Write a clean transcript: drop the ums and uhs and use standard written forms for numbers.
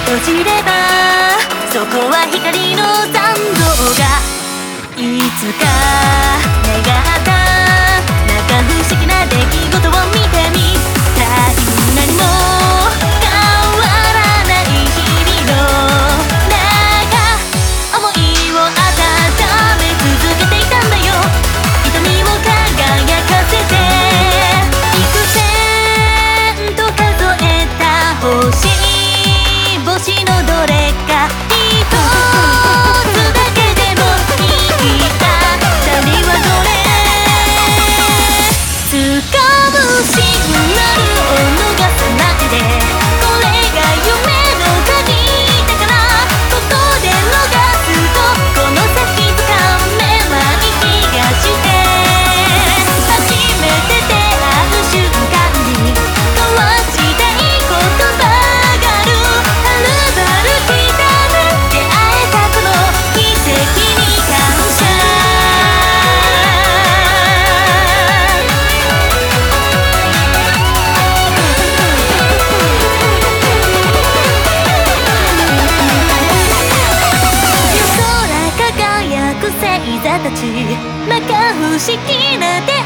閉じればそこは光の残像がいつか願ったなんか不思議な出来事を見てみたい何も変わらない日々の中想いを温め続けていたんだよ瞳を輝かせて幾千と数えた星星のどれか一つだけでもいいあたりはどれ掴むシグナルを逃さないでこれが夢の鍵だからここで逃すとこの先掴めない気がして初めて出会う瞬間に交わしたい言葉があるはるばる来た出会えたこの奇跡に感謝空輝く星座たち摩訶不思議な出